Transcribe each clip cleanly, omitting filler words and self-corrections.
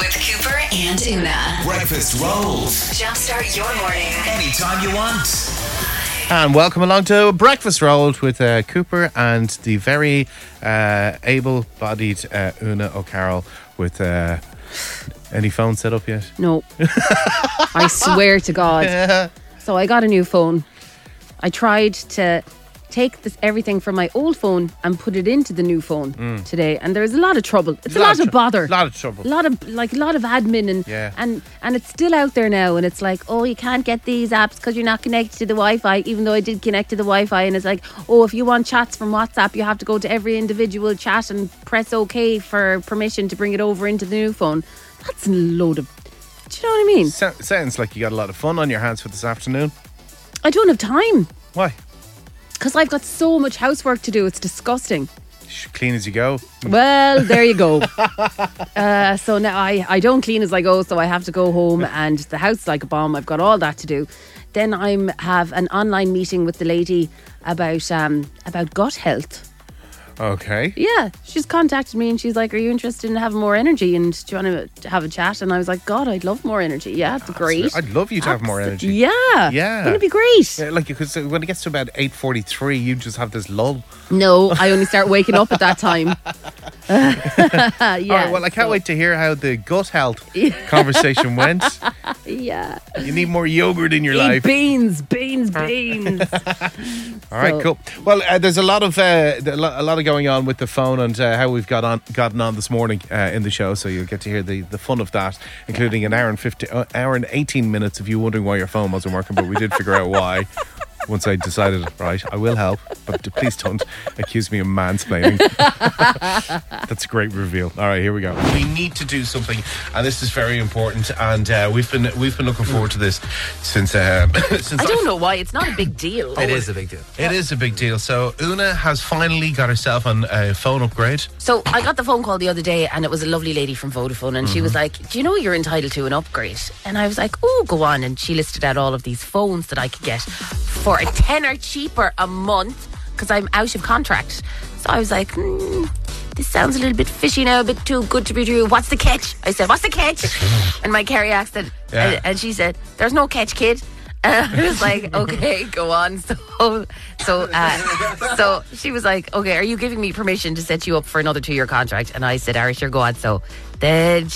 with Cooper and Una. Breakfast rolls. Jumpstart your morning. Anytime you want. And welcome along to Breakfast Rolled with Cooper and the very able-bodied Una O'Carroll with any phone set up yet? No. I swear to God. So I got a new phone. I tried to take everything from my old phone and put it into the new phone today, and there's a lot of trouble. It's a lot of bother. A lot of trouble. A lot of admin and it's still out there now, and it's like, oh, you can't get these apps because you're not connected to the Wi-Fi, even though I did connect to the Wi-Fi, and it's like, oh, if you want chats from WhatsApp, you have to go to every individual chat and press OK for permission to bring it over into the new phone. That's a load of... Do you know what I mean? Sounds like you got a lot of fun on your hands for this afternoon. I don't have time. Why? Because I've got so much housework to do. It's disgusting. Clean as you go. Well, there you go. So now I don't clean as I go, so I have to go home, and the house is like a bomb. I've got all that to do. Then I have an online meeting with the lady about gut health. Okay. Yeah, she's contacted me and she's like, are you interested in having more energy, and do you want to have a chat? And I was like, God, I'd love more energy. Yeah, it's great. I'd love you to have more energy. Yeah. Wouldn't it be great? Yeah, like, because when it gets to about 8:43, you just have this lull. No, I only start waking up at that time. Yeah. All right, well, I can't wait to hear how the gut health conversation went. Yeah. You need more yogurt in your Eat life. Beans. All right, cool. Well, there's a lot of going on with the phone and how we've gotten on this morning in the show, so you'll get to hear the fun of that, including an hour and 18 minutes of you wondering why your phone wasn't working, but we did figure out why. Once I decided, right, I will help, but please don't accuse me of mansplaining. That's a great reveal. All right, here we go. We need to do something, and this is very important. And we've been looking forward to this since. I don't know why. It's not a big deal. It is a big deal. It is a big deal. So Una has finally got herself a phone upgrade. So I got the phone call the other day, and it was a lovely lady from Vodafone, and she was like, "Do you know you're entitled to an upgrade?" And I was like, "Oh, go on." And she listed out all of these phones that I could get for a tenner cheaper a month because I'm out of contract. So I was like, this sounds a little bit fishy now, a bit too good to be true. What's the catch? I said, what's the catch? And my Kerry accent. Yeah. And she said, there's no catch, kid. And I was like, okay, go on. So she was like, okay, are you giving me permission to set you up for another 2-year contract? And I said, Irish, sure, go on. So then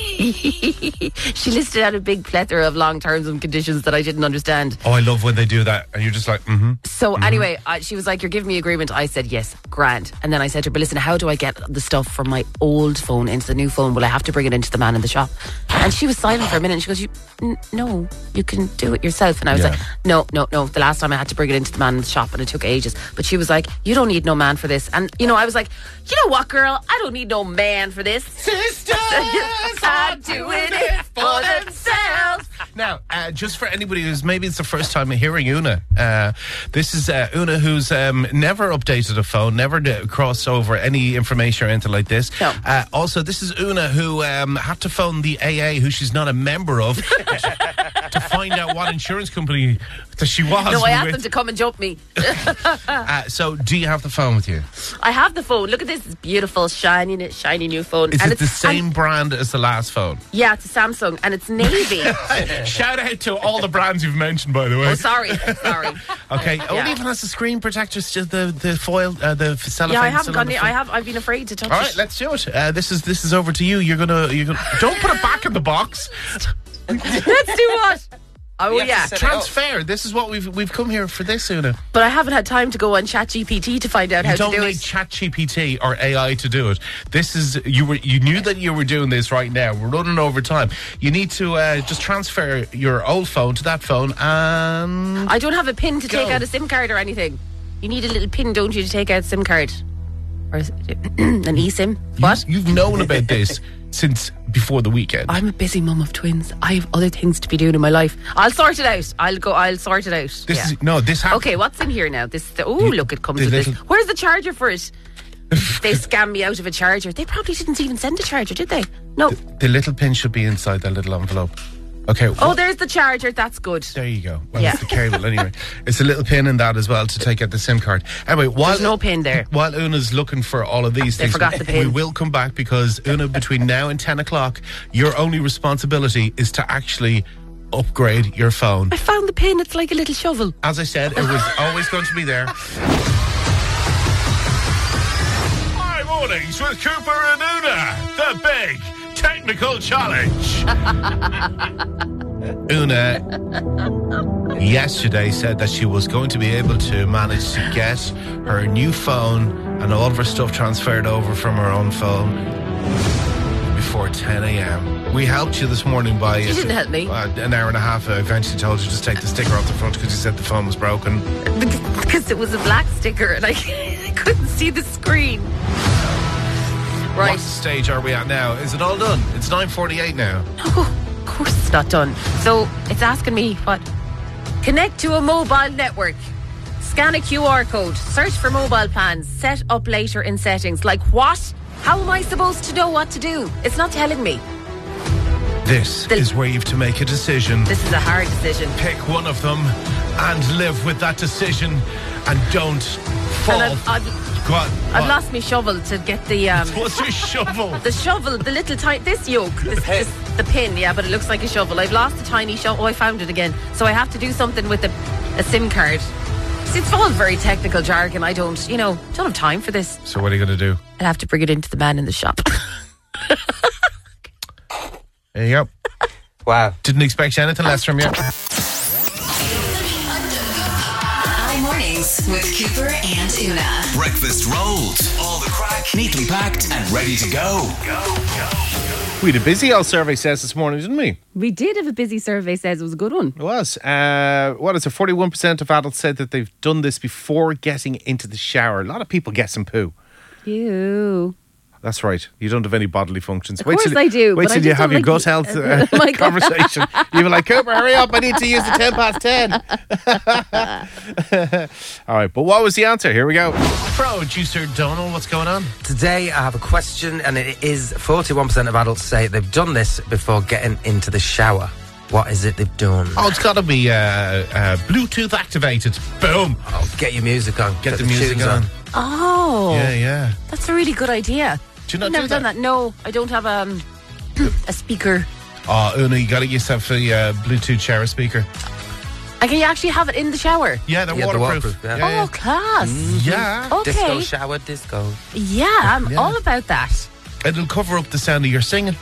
she listed out a big plethora of long terms and conditions that I didn't understand. Oh, I love when they do that. And you're just like, So anyway, she was like, you're giving me agreement. I said, yes, grand. And then I said to her, but listen, how do I get the stuff from my old phone into the new phone? Will I have to bring it into the man in the shop? And she was silent for a minute and she goes, no, you can do it yourself. And I was like, no. The last time I had to bring it into the man in the shop and it took ages. But she was like, you don't need no man for this. And, I was like, you know what, girl? I don't need no man for this. Sisters are doing it for themselves. Now, just for anybody who's maybe it's the first time hearing Una, this is Una who's never updated a phone, never crossed over any information or anything like this. No. Also, this is Una who had to phone the AA, who she's not a member of, to find out what insurance company that she was. No, I asked them to come and jump me. So, do you have the phone with you? I have the phone. Look at this beautiful, shiny new phone. Is and it the same brand as the last phone? Yeah, it's a Samsung, and it's navy. Shout out to all the brands you've mentioned, by the way. Oh, sorry. Okay, only even has the screen protector, just the foil, the cellophane. Yeah, I haven't gone near. I've been afraid to touch it. All right, let's do it. This is over to you. You're gonna. Don't put it back in the box. Let's do what? Oh yeah, transfer. This is what we've come here for this, Una. But I haven't had time to go on ChatGPT to find out how to do it. You don't need ChatGPT or AI to do it. This is you knew that you were doing this right now. We're running over time. You need to just transfer your old phone to that phone, and I don't have a pin to take out a SIM card or anything. You need a little pin, don't you, to take out a SIM card or an eSIM? What? You've known about this since before the weekend. I'm a busy mum of twins. I have other things to be doing in my life. I'll sort it out. I'll sort it out. This okay, what's in here now? Look, it comes with this. Where's the charger for it? They scammed me out of a charger. They probably didn't even send a charger, did they? No. The little pin should be inside that little envelope. Okay. Oh, there's the charger. That's good. There you go. Well, Yeah. it's the cable anyway. It's a little pin in that as well to take out the SIM card. Anyway, while There's no pin there. While Una's looking for all of these They things, forgot the pin. we will come back because Una, between now and 10 o'clock, your only responsibility is to actually upgrade your phone. I found the pin. It's like a little shovel. As I said, it was always going to be there. Hi, mornings with Cooper and Una, the big technical challenge. Una yesterday said that she was going to be able to manage to get her new phone and all of her stuff transferred over from her own phone before 10 a.m. We helped you this morning by... You didn't help me. An hour and a half. I eventually told you to just take the sticker off the front because you said the phone was broken. Because it was a black sticker and I couldn't see the screen. Right. What stage are we at now? Is it all done? It's 9:48 now. Oh, of course it's not done. So it's asking me what? Connect to a mobile network. Scan a QR code. Search for mobile plans. Set up later in settings. Like what? How am I supposed to know what to do? It's not telling me. This is where you have to make a decision. This is a hard decision. Pick one of them and live with that decision and don't fall. And Go on. I've lost my shovel to get the What's your shovel? the shovel, the little tiny, this yoke, the pin, yeah, but it looks like a shovel. I've lost the tiny shovel. Oh, I found it again. So I have to do something with a SIM card. It's all very technical jargon. I don't have time for this. So what are you going to do? I'll have to bring it into the man in the shop. There you go. Wow. Didn't expect anything less from you. Hi, mornings with Cooper and Una. Breakfast rolls. All the crack, neatly packed and ready to go. We had a busy old survey says this morning, didn't we? We did have a busy survey, says it was a good one. It was. What is it? 41% of adults said that they've done this before getting into the shower. A lot of people get some poo. Ew. That's right. You don't have any bodily functions. Of course I do, Wait but I till you just have don't your like gut health my gut. conversation. You'll be like, Cooper, hurry up. I need to use the 10 past 10. All right, but what was the answer? Here we go. Producer Donald, what's going on? Today I have a question, and it is 41% of adults say they've done this before getting into the shower. What is it they've done? Oh, it's got to be Bluetooth activated. Boom. Oh, get your music on. Get the music tunes on. Oh, Yeah. that's a really good idea. Do you not I've never do done that. No, I don't have a speaker. Oh, Una, you got to get yourself a Bluetooth shower speaker. I can actually have it in the shower. Yeah, they're Yeah, they're waterproof. waterproof, yeah. Oh, class. Yeah. Okay. Disco shower, disco. Yeah, I'm Yeah. all about that. It'll cover up the sound of your singing.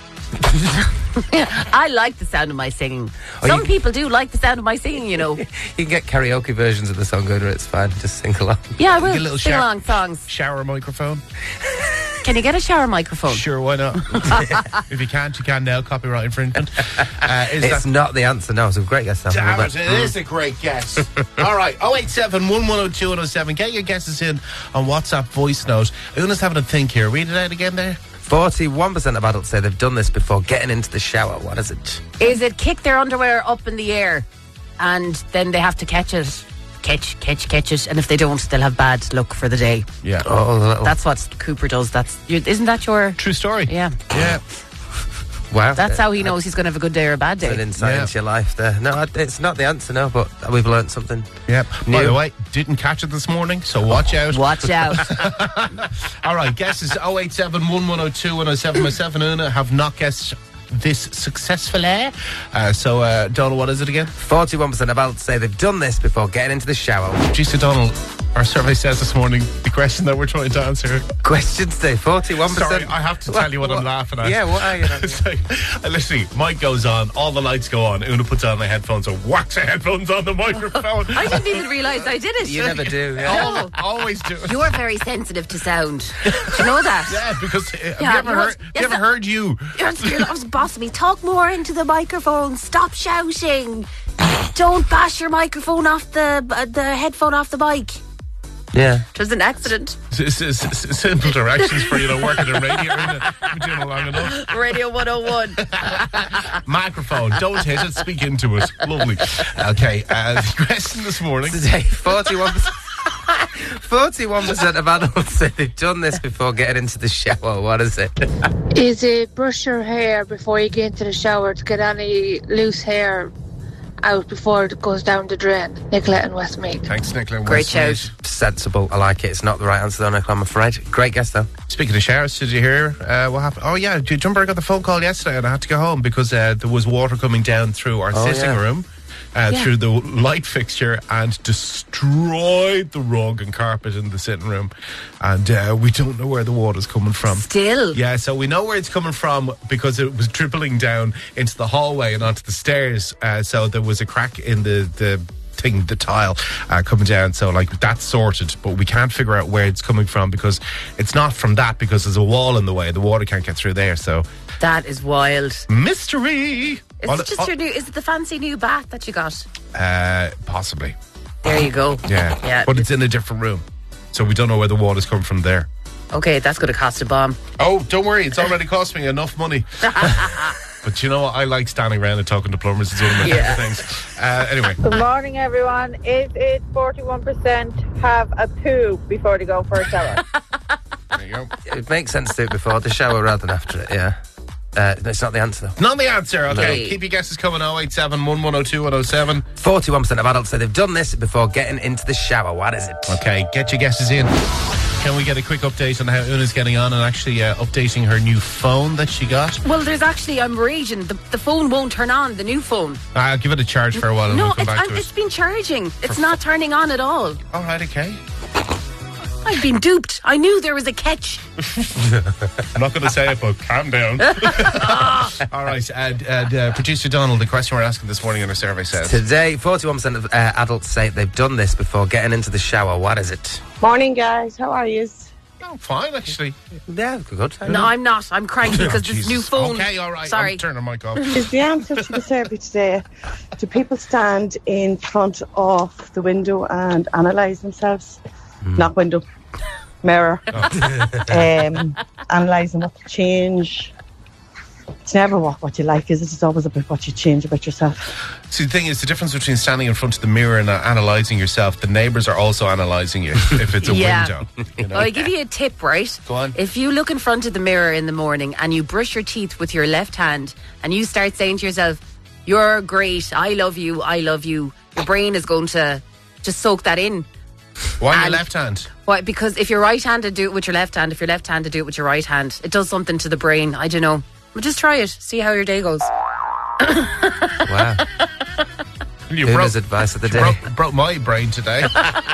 I like the sound of my singing. Oh, Some you- people do like the sound of my singing, you know. You can get karaoke versions of the song going, it's fine. Just sing along. Yeah, I Get a will little sing shower. along songs. Shower microphone. Can you get a shower microphone? Sure, why not? If you can't, you can now. Copyright infringement. It's not the answer, no. It's a great guess. Damn it, it is a great guess. All right, 087 1102 107. Get your guesses in on WhatsApp voice note. Una's having a think here. Read it out again there. 41% of adults say they've done this before getting into the shower. What is it? Is it kick their underwear up in the air and then they have to catch it? Catch it. And if they don't, they'll have bad luck for the day. Yeah. Oh, the little... That's what Cooper does. Isn't that your... True story. Yeah. Yeah. Wow. That's how he knows he's going to have a good day or a bad An day. insight Yeah. into your life there. No, it's not the answer, no, but we've learnt something. Yep. By New. the way, didn't catch it this morning, so watch out. Watch out. All right, guesses 087 1102 107. Myself and Una have not guessed this successfully. So, Donald, what is it again? 41% of adults say they've done this before getting into the shower. Geez, Donald, our survey says this morning the question that we're trying to answer. Question today, 41%. Sorry, I have to tell you what I'm laughing at. Yeah, what are you laughing It's like, literally, mic goes on, all the lights go on, Una puts on the headphones and whacks the headphones on the microphone. I didn't even realise I did it. You never do, yeah. Always do it. You're very sensitive to sound. Do you know that? Yeah, because have Yeah, you ever you heard? yes, you ever heard you? You're boss me. Talk more into the microphone. Stop shouting. Don't bash your microphone off the headphone off the mic. Yeah. It was an accident. Simple directions for working in radio. You've been doing it long enough. Radio 101. Microphone, don't hit it, speak into it. Lovely. Okay, the question this morning. Today, 41%. 41% of adults say they've done this before getting into the shower. What is it? Is it brush your hair before you get into the shower to get any loose hair out before it goes down the drain? Nicola and Westmeath. Thanks, Nicola. Great shout. Sensible. I like it. It's not the right answer, though, Nicola, I'm afraid. Great guess, though. Speaking of showers, did you hear what happened? Oh, yeah. Do you remember I got the phone call yesterday and I had to go home because there was water coming down through our sitting room, through the light fixture, and destroyed the rug and carpet in the sitting room. And we don't know where the water's coming from. Still? Yeah, so we know where it's coming from because it was dribbling down into the hallway and onto the stairs. So there was a crack in the tile coming down, so like that's sorted, but we can't figure out where it's coming from because it's not from that, because there's a wall in the way. The water can't get through there, so That is wild. mystery. Is it just your new? Is it the fancy new bath that you got? Possibly, There you go. yeah, but it's in a different room, so we don't know where the water's come from there. Okay, that's going to cost a bomb. Oh, don't worry, it's already cost me enough money. But you know what? I like standing around and talking to plumbers. It's one of my favorite things. Anyway. Good morning, everyone. Is it 41% have a poo before they go for a shower? There you go. It makes sense to do it before the shower rather than after it, yeah. It's not the answer, though. Not the answer. Okay, No. keep your guesses coming. 087 1102 107. 41% of adults say they've done this before getting into the shower. What is it? Okay, get your guesses in. Can we get a quick update on how Una's getting on and actually updating her new phone that she got? Well, there's actually, I'm raging. The phone won't turn on, the new phone. I'll give it a charge for a while and No, we'll come back to it's it. been charging. It's not turning on at all. All right, okay. I've been duped. I knew there was a catch. I'm not going to say it, but calm down. All right, Producer Donald, the question we're asking this morning in our survey says... Today, 41% of adults say they've done this before getting into the shower. What is it? Morning, guys. How are you? Oh, fine, actually. Yeah, good. No, I'm not. I'm cranky because this Jesus. new phone. Okay, all right. Sorry. I'll turn the mic off. Is the answer to the survey today, do people stand in front of the window and analyse themselves? Not window, mirror. Analysing what to change. It's never what you like, is it? It's always about what you change about yourself. See, the thing is, the difference between standing in front of the mirror and analysing yourself, the neighbours are also analysing you if it's a window. You know? Well, I'll give you a tip, right? Go on. If you look in front of the mirror in the morning and you brush your teeth with your left hand and you start saying to yourself, "You're great, I love you, your brain is going to just soak that in. Why your And- left hand? Why? Because if you're right-handed, do it with your left hand. If you're left-handed, do it with your right hand. It does something to the brain. I don't know. But just try it. See how your day goes. Wow. You Una's advice of the day. broke my brain today.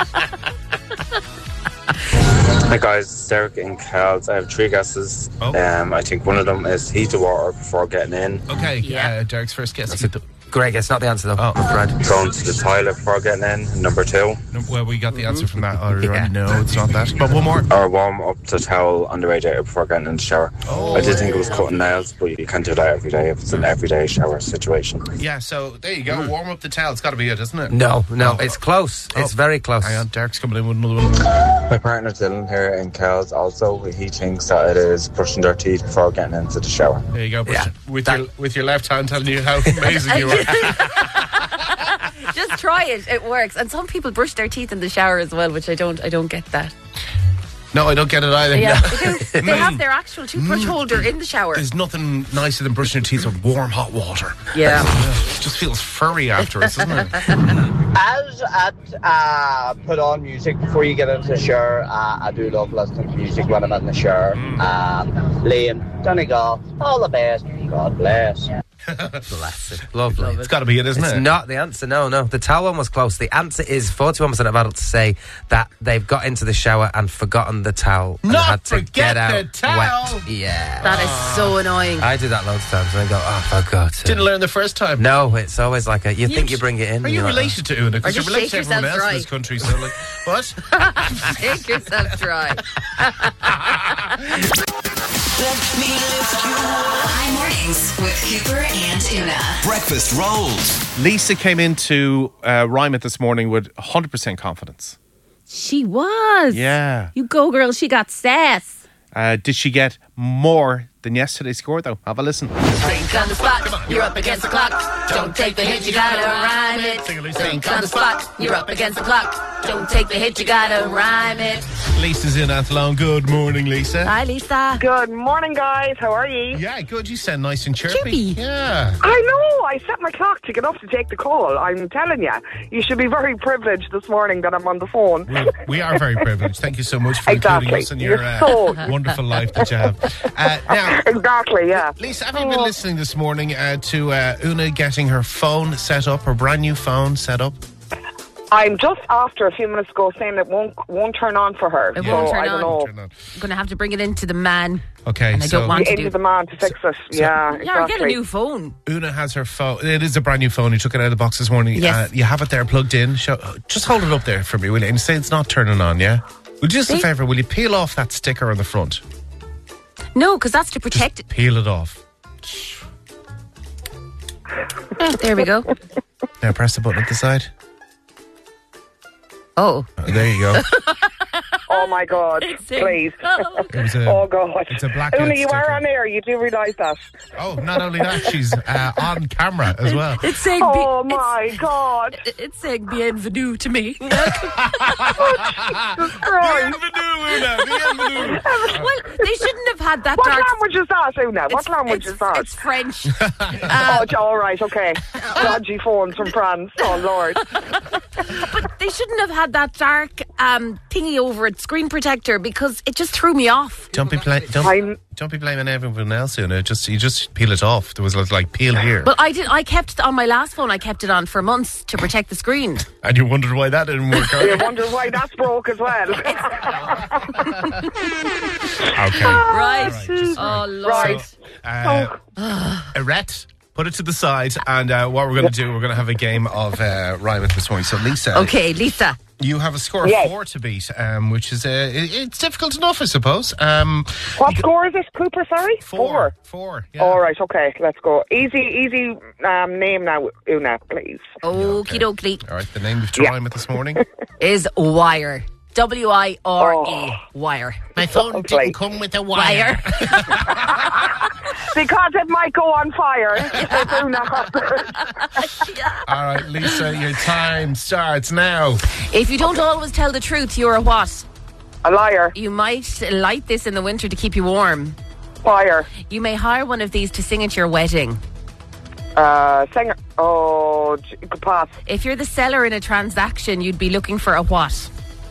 Hi guys, it's Derek in Kells. I have 3 guesses. Oh. I think one of them is heat the water before getting in. Okay, Yeah. Derek's first guess. Great guess. Not the answer, though. Oh. I'm afraid. Going to the toilet before getting in, number 2. Well, we got the answer from that already. Yeah. No, it's not that. But one more. Or warm up the towel on the radiator before getting in the shower. I did think it was cutting nails, but you can't do that every day if it's an everyday shower situation. Yeah, so there you go. Warm up the towel. It's got to be it, isn't it? No, it's close. It's very close. Hang on, Derek's coming in with another one. My partner Dylan here in Kells also, he thinks that it is brushing their teeth before getting into the shower. There you go. Yeah. With your left hand telling you how amazing you are. Just try it. It works. And some people brush their teeth in the shower as well, which I don't get that. No, I don't get it either. Yeah, No. they do. They have their actual toothbrush holder in the shower. There's nothing nicer than brushing your teeth with warm, hot water. Yeah. It just feels furry afterwards, doesn't it? As put on music before you get into the shower, I do love listening to music when I'm in the shower. Liam, Donegal, all the best. God bless. Bless it. Lovely. It's got to be it, isn't It's it? not the answer, no. The towel one was close. The answer is 41% of adults say that they've got into the shower and forgotten the towel. And Not had to forget get the out towel. wet. Yeah. That is so annoying. I do that loads of times and I go, oh, for God's sake. Didn't learn the first time. No, it's always like you think you bring it in. Are you you're like, related to Una? Because Or you're just related to shake everyone else yourself in this dry. country. So, like, what? Take yourself dry. High mornings with Cooper and Una. Breakfast rolls. Lisa came into Rhyme It this morning with 100% confidence. She was. Yeah. You go, girl. She got sass. Did she get more than yesterday's score, though? Have a listen. Drink on the spot. you're up against the clock. Don't take the hit, you gotta rhyme it. Think on the spot, you're up against the clock. Don't take the hit, you gotta rhyme it. Lisa's in Athlone. Good morning, Lisa. Hi, Lisa. Good morning, guys. How are you? Yeah, good. You sound nice and chirpy. Chirpy. Yeah. I know. I set my clock to get up to take the call. I'm telling you, you should be very privileged this morning that I'm on the phone. We are very privileged. Thank you so much for including us in your You're so- wonderful life that you have. Now, Exactly, yeah. Lisa, have you been listening this morning to Una getting her phone set up, her brand new phone set up? I'm just after a few minutes ago saying it won't turn on for her. It so won't turn I don't on. know. I'm going to have to bring it into the man. Okay, And I so don't want to Into do the man to fix it. Yeah, exactly. Yeah, or get a new phone. Una has her phone. It is a brand new phone. You took it out of the box this morning. Yes. You have it there plugged in. Just hold it up there for me, will you? And say it's not turning on, yeah? Would you just a See? favour, will you peel off that sticker on the front? No, because that's to protect it. Peel it off. There we go. Now press the button at the side. Oh. There you go. Oh my God! Please. It was a, Oh God! It's a blackout Una, you sticker. are on air. You do realise that? Oh, not only that, she's on camera as well. It's saying Oh my God! it's saying bienvenue to me. Jesus Christ! Bienvenue, Una. Bienvenue. Well, they shouldn't have had that What dark. language is that, Una? What language is that? It's French. Oh, all right, okay. Dodgy phones from France. Oh Lord! But they shouldn't have had that dark thingy over it, screen protector, because it just threw me off. Don't be blaming everyone else, Una. You just peel it off. There was like peel here. But I kept it on my last phone. I kept it on for months to protect the screen. And you wondered why that didn't work out. You wonder why that's broke as well. Okay. Right. Just Oh Lord. Right. So, Arette, put it to the side, and what we're going to do, we're going to have a game of Rhyme It this morning. So, Lisa. Okay, Lisa. You have a score of 4 to beat, which is it's difficult enough, I suppose. What score is it, Cooper? Sorry, 4. Yeah. All right, okay, let's go. Easy name now, Una, please. Okie dokie. All right, the name of to Rhyme It this morning Is Wire. W-I-R-E. Wire. My phone didn't come with a wire. Because it might go on fire. If Una All right, Lisa, your time starts now. If you don't always tell the truth, you're a what? A liar. You might light this in the winter to keep you warm. Fire. You may hire one of these to sing at your wedding. Singer. Oh, pass. If you're the seller in a transaction, you'd be looking for a what?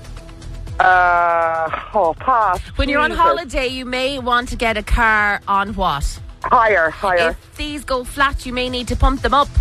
Pass. When you're on Jesus. holiday, you may want to get a car on what? Higher. If these go flat, you may need to pump them up.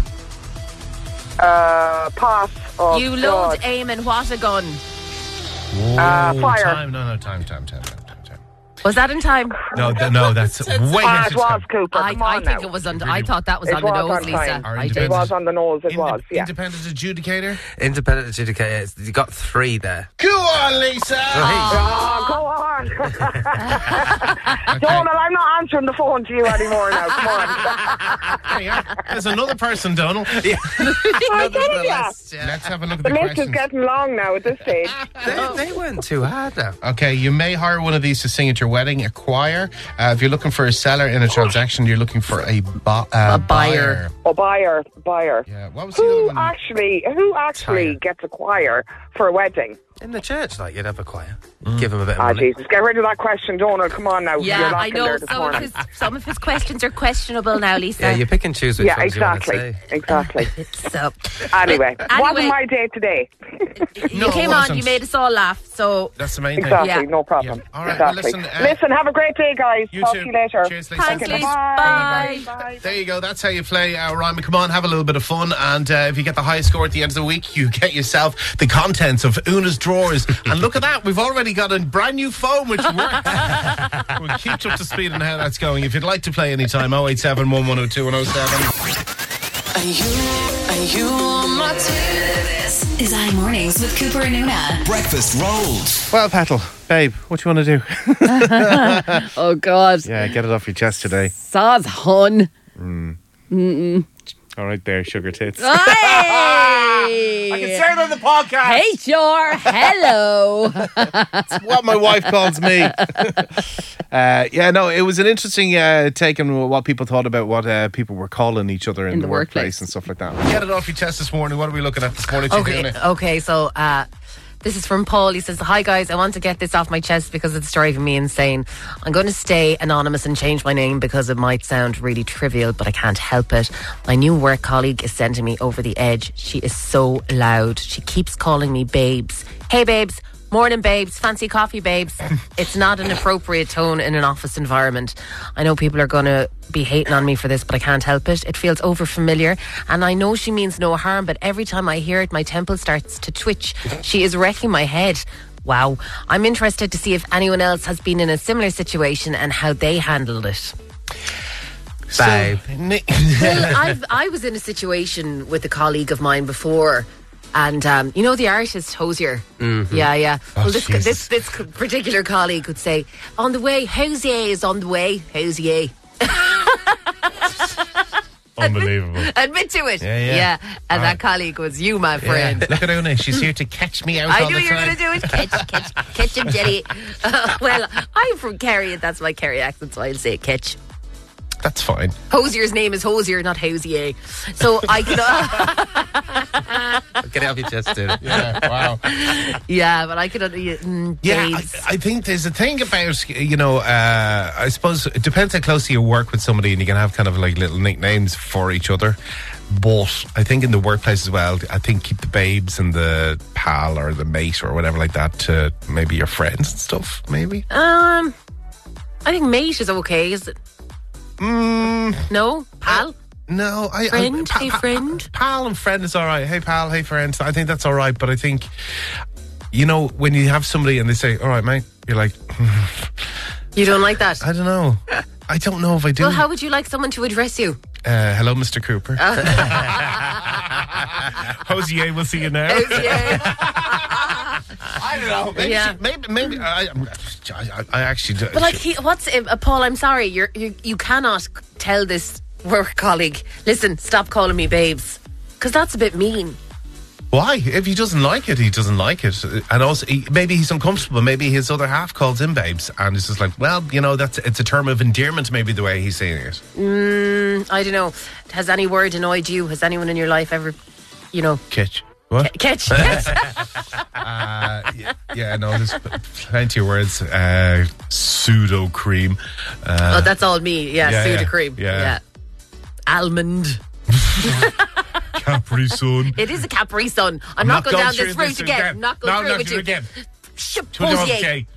Pass. Oh, You God. load, aim, and what a gun? Fire. Time. No, time. Was that in time? No, that's way Ah, into it was, time. Cooper. I Come on think now. it was on. I thought that was It on the was nose, on Lisa. time. Our I It did. was on the nose, it was, yeah. Independent adjudicator. Independent adjudicator. You got 3 there. Go on, Lisa. Oh, go on. Donald, I'm not answering the phone to you anymore now. Come on. There you are. There's another person, Donald. I'm telling you. Let's have a look at The the list is questions. getting long now at this stage. They weren't too hard now. Okay, you may hire one of these to sing at your wedding. A choir. If you're looking for a seller in a transaction, you're looking for a buyer. Oh, buyer. Yeah. What was the other Who one? actually gets a choir for a wedding? In the church, like, you'd have a choir. Give them a bit of Ah, money. Jesus. Get rid of that question, Donald. Come on now. You're Yeah, I lacking know. there this morning. Some of his questions are questionable now, Lisa. Yeah, you pick and choose which Yeah, ones you want to exactly. say. Exactly. So, Anyway, Anyway. wasn't my day today. No, you came it on, wasn't. you made us all laugh. So, That's the main thing. Exactly, Yeah. no problem. Yeah. All right, well, Exactly. listen, Listen, have a great day, guys. You Talk too. to you later. Cheers, Lisa. thanks, Okay, Lisa. bye. Bye. There you go. That's how you play Rhyme It. Come on, have a little bit of fun. And if you get the highest score at the end of the week, you get yourself the contents of Una's drawers. And look at that. We've already got a brand new phone, which works. We'll keep you up to speed on how that's going. If you'd like to play anytime, 087 1102 107. Are you on my team? This is iMornings with Cooper and Una. Breakfast rolled. Well, Petal, babe, what do you want to do? Oh, God. Yeah, get it off your chest today. Soz hun. All right, there, sugar tits. Hey! I can say it on the podcast. Hey, Jor. Hello. That's what my wife calls me. It was an interesting take on what people thought about what people were calling each other in the workplace and stuff like that. Get it off your chest this morning. What are we looking at this morning? Okay, so this is from Paul. He says, "Hi guys, I want to get this off my chest because it's driving me insane. I'm going to stay anonymous and change my name because it might sound really trivial, but I can't help it. My new work colleague is sending me over the edge. She is so loud. She keeps calling me babes. Hey babes, morning babes, fancy coffee babes. It's not an appropriate tone in an office environment. I know people are going to be hating on me for this, but I can't help it. It feels over familiar, and I know she means no harm, but every time I hear it, my temple starts to twitch. She is wrecking my head. Wow. I'm interested to see if anyone else has been in a similar situation and how they handled it." Babe. Well, I was in a situation with a colleague of mine before. And you know the artist Hosier? Mm-hmm. Yeah. Oh, well, this particular colleague would say, "On the way, Hosier is on the way, Hosier." Unbelievable. Admit to it. Yeah. And that colleague was you, my friend. Yeah. Look at Una. She's here to catch me out. I all knew the you were time. going to do it. Catch him, Jenny. Well, I'm from Kerry, and that's my Kerry accent, so I'll say catch. That's fine. Hosier's name is Hosier, not Hosier. So I could. Get it off your chest, dude. Yeah, wow. Yeah, but I could. I think there's a thing about, I suppose it depends how closely you work with somebody, and you can have kind of like little nicknames for each other. But I think in the workplace as well, I think keep the babes and the pal or the mate or whatever like that to maybe your friends and stuff, maybe. I think mate is okay, is it? No? Pal? No, friend? Hey, friend? Pal and friend is all right. Hey, pal, hey, friend. I think that's all right. But I think, when you have somebody and they say, all right, mate, you're like... You don't like that? I don't know. I don't know if I do. Well, how would you like someone to address you? Hello, Mr. Cooper. Hosier, we'll see you now. I don't know. Maybe. I actually do. But Paul? I'm sorry. You cannot tell this work colleague, listen, stop calling me babes, because that's a bit mean. Why? If he doesn't like it, he doesn't like it. And also, maybe he's uncomfortable. Maybe his other half calls him babes, and it's just like, well, it's a term of endearment. Maybe the way he's saying it. I don't know. Has any word annoyed you? Has anyone in your life ever, Kitch. What? Catch. There's plenty of words. Pseudo cream. That's all me. Yeah, pseudo cream. Yeah. Almond. Capri Sun. It is a Capri Sun. I'm not going down this route again. I'm not going through with you. Again. Hosier.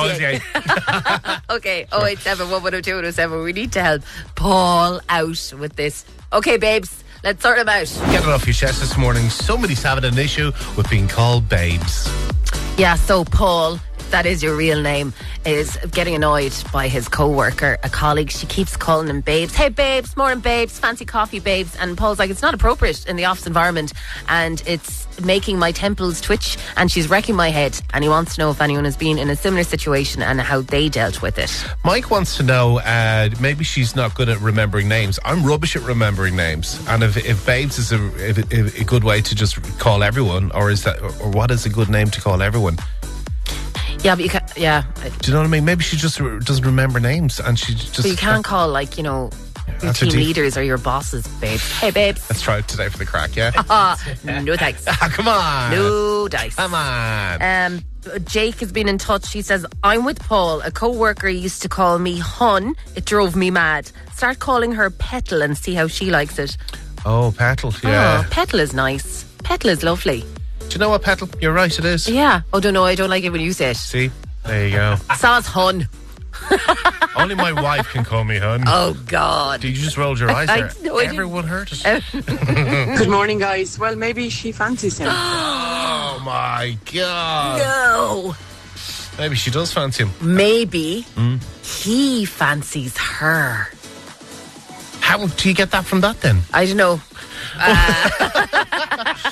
Okay, 087 110 207. We need to help Paul out with this. Okay, babes. Let's sort them out. Get it off your chest this morning. Somebody's having an issue with being called babes. Yeah, so Paul, that is your real name, is getting annoyed by his co-worker, a colleague. She keeps calling him babes. Hey babes, morning babes, fancy coffee babes. And Paul's like, it's not appropriate in the office environment, and it's making my temples twitch, and she's wrecking my head. And he wants to know if anyone has been in a similar situation and how they dealt with it. Mike wants to know, maybe she's not good at remembering names. I'm rubbish at remembering names. And if babes is a good way to just call everyone, or what is a good name to call everyone? Yeah, but you can't. Yeah. Do you know what I mean? Maybe she just doesn't remember names, and she just. But you can't call your team leaders or your bosses, babes. Hey, babes. Let's try it today for the crack, yeah? No thanks. Come on. No dice. Come on. Jake has been in touch. He says, I'm with Paul. A co-worker used to call me Hun. It drove me mad. Start calling her Petal and see how she likes it. Oh, Petal, yeah. Oh, Petal is nice. Petal is lovely. Do you know what, Petal? You're right, it is. Yeah. Oh, don't know. I don't like it when you say it. See? There you go. Saw's Hun. Only my wife can call me Hun. Oh, God. Did you just roll your eyes there? No, everyone heard it. Good morning, guys. Well, maybe she fancies him. Oh, my God. No. Maybe she does fancy him. Maybe he fancies her. How do you get that from that, then? I don't know.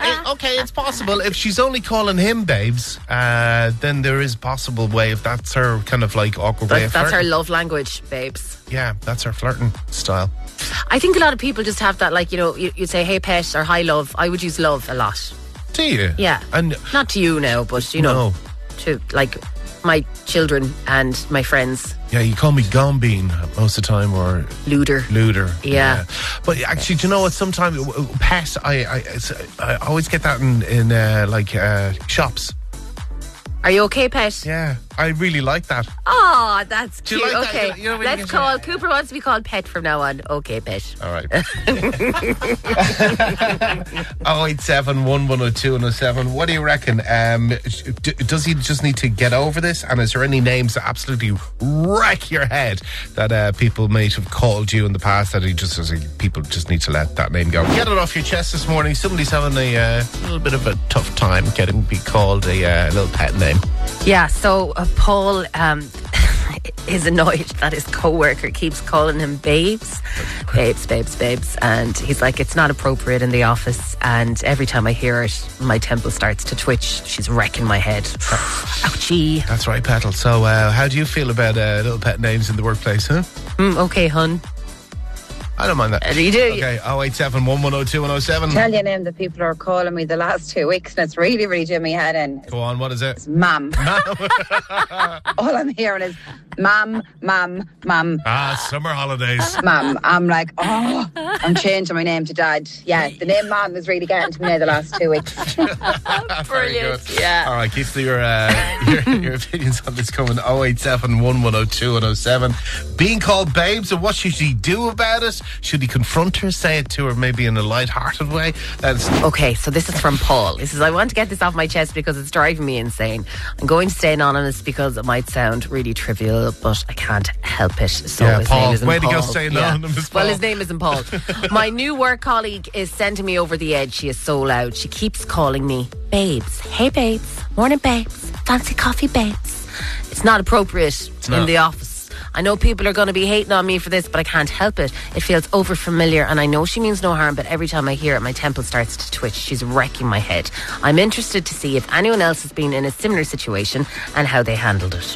Okay, it's possible. If she's only calling him babes, then there is a possible way if that's her kind of like awkward way of That's her flirting. love language, babes. Yeah, that's her flirting style. I think a lot of people just have that, like, you'd say, hey, pet, or hi, love. I would use love a lot. Do you? Yeah. And not to you now, but, No. to, like, my children and my friends. Yeah, you call me Gombean most of the time, or Luder. Yeah. But actually, do you know what? Sometimes pet, I always get that in shops. Are you okay, pet? Yeah, I really like that. Oh, that's Do you cute. like that? Okay, You know when you let's get call. Cooper wants to be called Pet from now on. Okay, Pet. All right. 087 1102 107. What do you reckon? Does he just need to get over this? And is there any names that absolutely wreck your head that people might have called you in the past that people just need to let that name go? Get it off your chest this morning. Somebody's having a little bit of a tough time getting be called a little pet name. Yeah. So Paul is annoyed that his co-worker keeps calling him babes, and he's like, it's not appropriate in the office, and every time I hear it, my temple starts to twitch. She's wrecking my head. Ouchie. That's right, Petal. So how do you feel about little pet names in the workplace, huh? Okay, hun. I don't mind that. You do. Okay, 087 1102 107. Tell your name that people are calling me the last 2 weeks, and it's really, really doing me head in. Go on, what is it? It's Mum. All I'm hearing is Mum. Summer holidays. Mum. I'm like, I'm changing my name to Dad. Yeah, the name Mum is really getting to me the last 2 weeks. Brilliant. Yeah. All right, keep your opinions on this coming. 087 1102 107. Being called babes, and what should he do about it? Should he confront her, say it to her maybe in a light-hearted way? Okay, so this is from Paul. He says, I want to get this off my chest because it's driving me insane. I'm going to stay anonymous because it might sound really trivial, but I can't help it. So Yeah, his Paul. name isn't Way to Paul. go, stay anonymous, Paul. Well, his name isn't Paul. My new work colleague is sending me over the edge. She is so loud. She keeps calling me babes. Hey, babes. Morning, babes. Fancy coffee, babes. It's not appropriate in the office. I know people are going to be hating on me for this, but I can't help it. It feels over familiar, and I know she means no harm, but every time I hear it, my temple starts to twitch. She's wrecking my head. I'm interested to see if anyone else has been in a similar situation and how they handled it.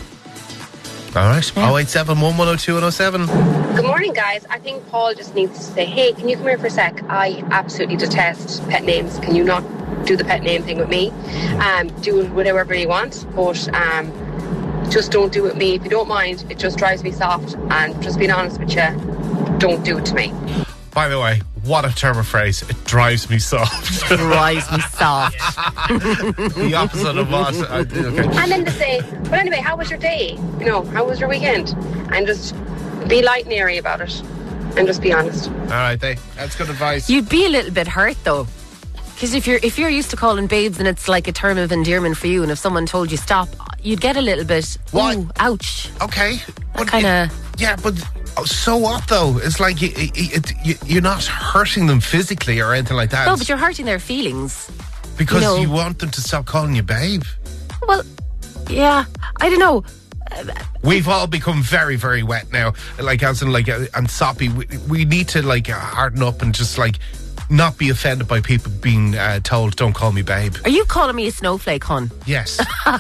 All right, 087 1102 107. Good morning, guys. I think Paul just needs to say, hey, can you come here for a sec? I absolutely detest pet names. Can you not do the pet name thing with me? Do whatever you want, but just don't do it with me. If you don't mind, it just drives me soft. And just being honest with you, don't do it to me. By the way, what a term of phrase. It drives me soft. Drives me soft. The opposite of what? Okay. And then to say, but anyway, how was your day? How was your weekend? And just be light and airy about it. And just be honest. All right, that's good advice. You'd be a little bit hurt, though. Because if you're used to calling babes and it's like a term of endearment for you, and if someone told you stop, you'd get a little bit, ooh, ouch. Okay. Kind of. Yeah, but so what though? It's like you're not hurting them physically or anything like that. No, but you're hurting their feelings. Because you want them to stop calling you babe. Well, yeah, I don't know. We've all become very, very wet now. Like, as in, like, and soppy. We need to, like, harden up and just, like, not be offended by people being told, don't call me babe. Are you calling me a snowflake, hon? Yes.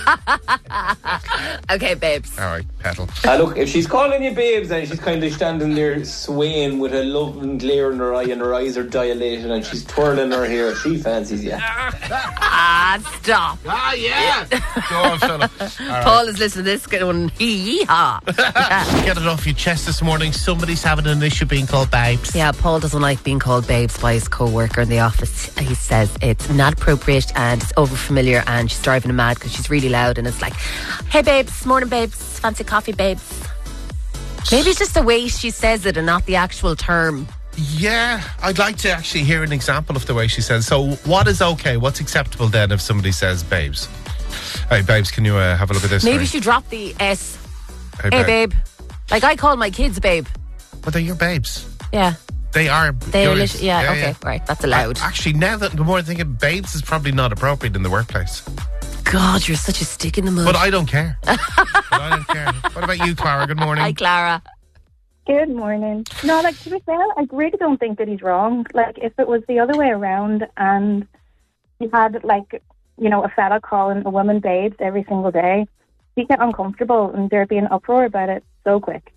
Okay, babes. All right, Petal. Look, if she's calling you babes and she's kind of standing there swaying with a loving glare in her eye and her eyes are dilated and she's twirling her hair, she fancies you. Stop. Yeah. Go on, fella. Right. Paul is listening to this going, hee-haw. Get it off your chest this morning. Somebody's having an issue being called babes. Yeah, Paul doesn't like being called babes by his co-worker in the office. He says it's not appropriate and it's over familiar, and she's driving him mad because she's really loud, and it's like, hey babes, morning babes, fancy coffee babes. Maybe it's just the way she says it and not the actual term. Yeah, I'd like to actually hear an example of the way she says. So what is okay? What's acceptable then if somebody says babes? Hey babes, can you have a look at this? Maybe she dropped the S. Hey babe. Like I call my kids babe. But they're your babes. Yeah. They are. They're okay. Right, that's allowed. Actually, now that the more I think of, babes is probably not appropriate in the workplace. God, you're such a stick in the mud. But I don't care. What about you, Clara? Good morning. Hi, Clara. Good morning. No, to be fair, I really don't think that he's wrong. If it was the other way around and you had, like, you know, a fella calling a woman babes every single day, he'd get uncomfortable and there'd be an uproar about it so quick.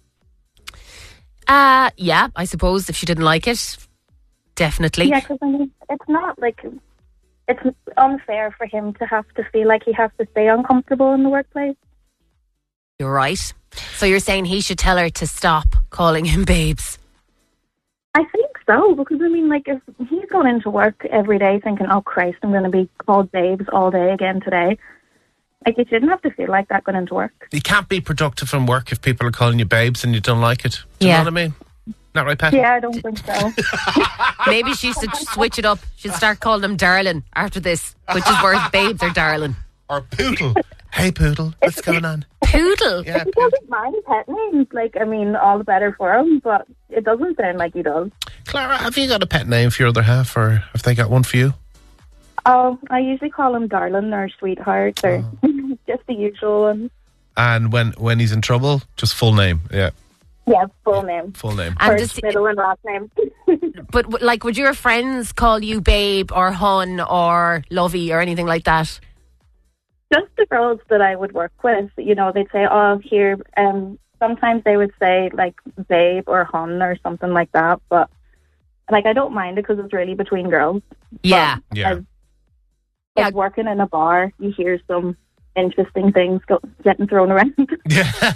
Yeah, I suppose if she didn't like it, definitely. Yeah, because I mean, it's not like, it's unfair for him to have to feel like he has to stay uncomfortable in the workplace. You're right. So you're saying he should tell her to stop calling him babes? I think so, because I mean, like, if he's going into work every day thinking, oh Christ, I'm going to be called babes all day again today, like, you shouldn't have to feel like that going into work. You can't be productive from work if people are calling you babes and you don't like it. Do you know what I mean? Not right, Pat? Yeah, I don't think so. Maybe she should switch it up. She'd start calling him darling after this, which is worse, babes or darling. Or poodle. Hey, poodle, what's going on? Poodle? Yeah, he doesn't mind pet names. Like, I mean, all the better for him, but it doesn't sound like he does. Clara, have you got a pet name for your other half, or have they got one for you? Oh, I usually call him darling or sweetheart or just the usual one. And when he's in trouble, just full name, yeah. Yeah, full name. Full name. And First, middle, and last name. But, like, would your friends call you babe or hun or lovey or anything like that? Just the girls that I would work with, you know, they'd say, oh, here, sometimes they would say, like, babe or hun or something like that. But, like, I don't mind it because it's really between girls. Yeah. But as working in a bar, you hear some interesting things getting thrown around. Yeah.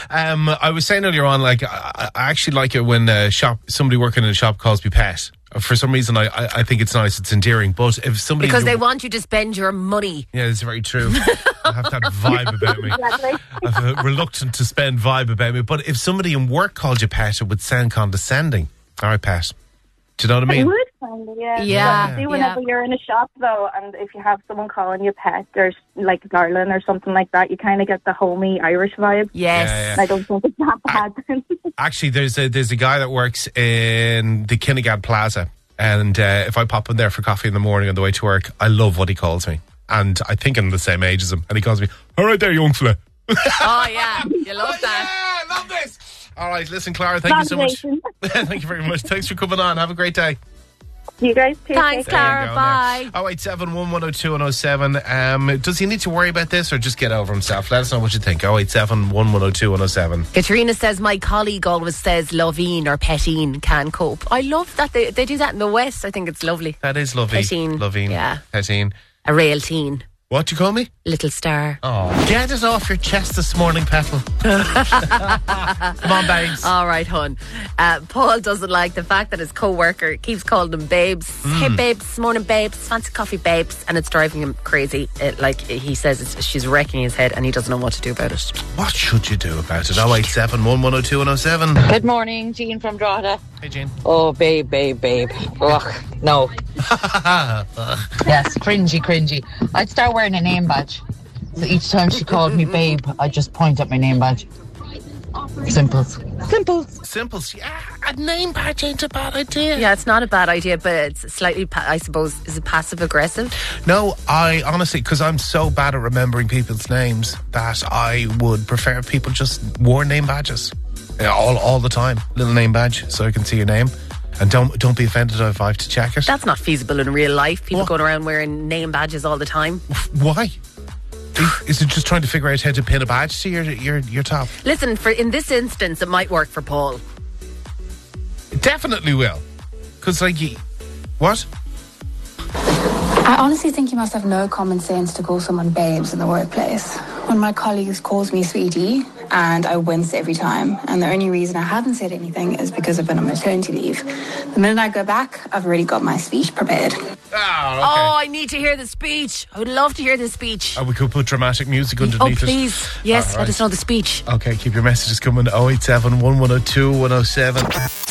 I was saying earlier on, like, I actually like it when somebody working in a shop calls me pet. For some reason, I think it's nice, it's endearing. But if somebody... Because they want you to spend your money. Yeah, it's very true. I have that vibe about me. Exactly. I have a reluctant to spend vibe about me. But if somebody in work called you pet, it would sound condescending. All right, Pat. Do you know what I mean? It would kind of, yeah. Yeah. See, whenever you're in a shop, though, and if you have someone calling you pet or, like, darling or something like that, you kind of get the homey Irish vibe. Yes. Yeah. I don't think it's that bad. Actually, there's a guy that works in the Kinnegad Plaza. And if I pop in there for coffee in the morning on the way to work, I love what he calls me. And I think I'm the same age as him. And he calls me, all right there, young fella. Oh, yeah. You love that. Yeah, love this. All right, listen, Clara, thank you so much. Thank you very much. Thanks for coming on. Have a great day. You guys too. Thanks, Clara. Bye. 087 110 107. Does he need to worry about this or just get over himself? Let us know what you think. 087 110 107. Katrina says, my colleague always says Loveen or Petteen can cope. I love that they do that in the West. I think it's lovely. That is lovely. Petteen. Loveen. Yeah. Petteen. A real teen. What do you call me? Little star. Oh, get it off your chest this morning, Petal. Come on, babes. All right, hon. Paul doesn't like the fact that his co-worker keeps calling him babes. Hey, babes, morning, babes, fancy coffee, babes. And it's driving him crazy. He says she's wrecking his head and he doesn't know what to do about it. What should you do about it? 087 110 107. Good morning, Jean from Drogheda. Hey, Jean. Oh, babe. Ugh, no. Yes, cringy. I'd start wearing a name badge. So each time she called me babe, I'd just point at my name badge. Simples. Yeah, a name badge ain't a bad idea. Yeah, it's not a bad idea, but it's slightly, I suppose, is it passive-aggressive? No, I honestly, because I'm so bad at remembering people's names that I would prefer if people just wore name badges. Yeah, all the time. Little name badge so I can see your name. And don't be offended if I have to check it. That's not feasible in real life. People going around wearing name badges all the time. Why? Is it just trying to figure out how to pin a badge to your top? Listen, in this instance, it might work for Paul. It definitely will. Because, what? I honestly think you must have no common sense to call someone babes in the workplace. One of my colleagues calls me sweetie, and I wince every time. And the only reason I haven't said anything is because I've been on maternity leave. The minute I go back, I've already got my speech prepared. Oh, okay. I need to hear the speech. I would love to hear the speech. We could put dramatic music underneath it. Oh, please. Yes, let us know the speech. Okay, keep your messages coming. 087 110 107.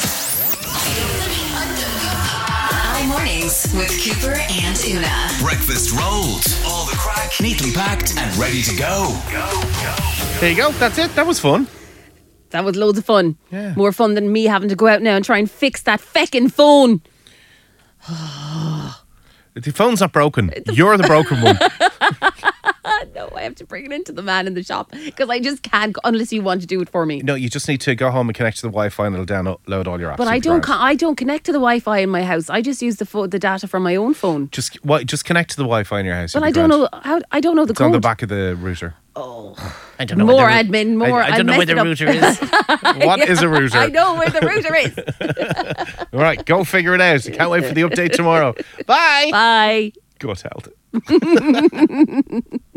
Mornings with Cooper and Una. Breakfast rolls. All the crack. Neatly packed and ready to go. There you go. That's it. That was fun. That was loads of fun. Yeah. More fun than me having to go out now and try and fix that feckin' phone. The phone's not broken. You're the broken one. No, I have to bring it into the man in the shop because I just can't unless you want to do it for me. No, you just need to go home and connect to the Wi-Fi and it'll download all your apps. But I don't connect to the Wi-Fi in my house. I just use the data from my own phone. Just connect to the Wi-Fi in your house. But I don't know I don't know the it's code. on the back of the router. Oh, I don't know. More admin, more. I don't know where the router is. What is a router? I know where the router is. All right, go figure it out. Can't wait for the update tomorrow. Bye. Bye. Gut health.